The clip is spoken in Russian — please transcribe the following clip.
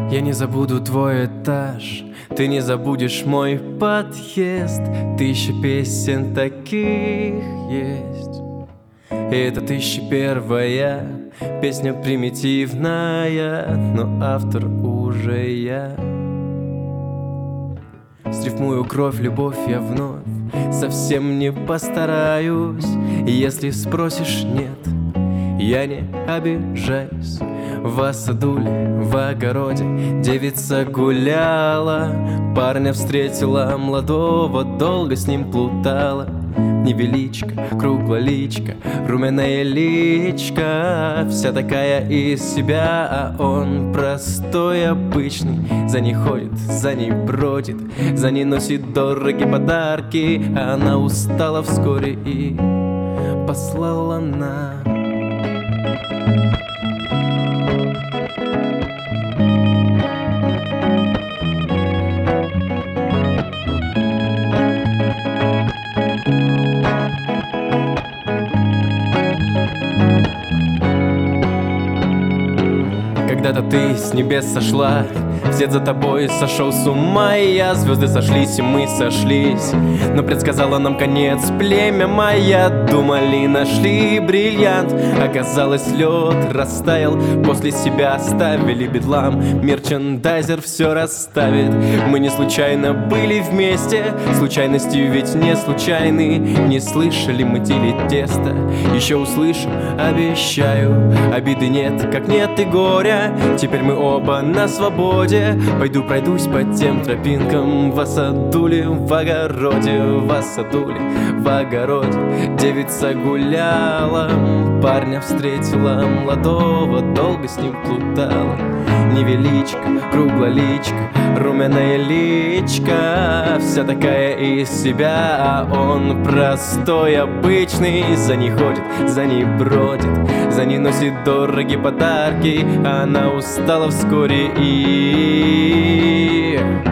Я не забуду твой этаж, ты не забудешь мой подъезд. Тысяча песен таких есть, и это 1001-я песня примитивная, но автор уже я. Срифмую кровь, любовь я вновь, совсем не постараюсь. Если спросишь, нет, я не обижаюсь. В Асадуле, в огороде девица гуляла, парня встретила молодого, долго с ним плутала. Невеличка, круглоличка, румяная личка, вся такая из себя, а он простой, обычный. За ней ходит, за ней бродит, за ней носит дорогие подарки. А она устала вскоре и послала на... Когда-то ты с небес сошла, вслед за тобой сошел с ума и я. Звезды сошлись, и мы сошлись, но предсказала нам конец племя моя. Думали, нашли бриллиант, оказалось, лед растаял. После себя оставили бедлам, мерчендайзер все расставит. Мы не случайно были вместе, случайности ведь не случайны. Не слышали мы делить тесто, еще услышим, обещаю. Обиды нет, как нет и горя, теперь мы оба на свободе. Пойду пройдусь по тем тропинкам в Асадуле, в огороде, в Асадуле, в огороде. Девица гуляла, парня встретила молодого, долго с ним плутала. Невеличка, круглоличка, румяная личка, вся такая из себя, а он простой, обычный. За ней ходит, за ней бродит, за ней носит дорогие подарки. Она устала вскоре и...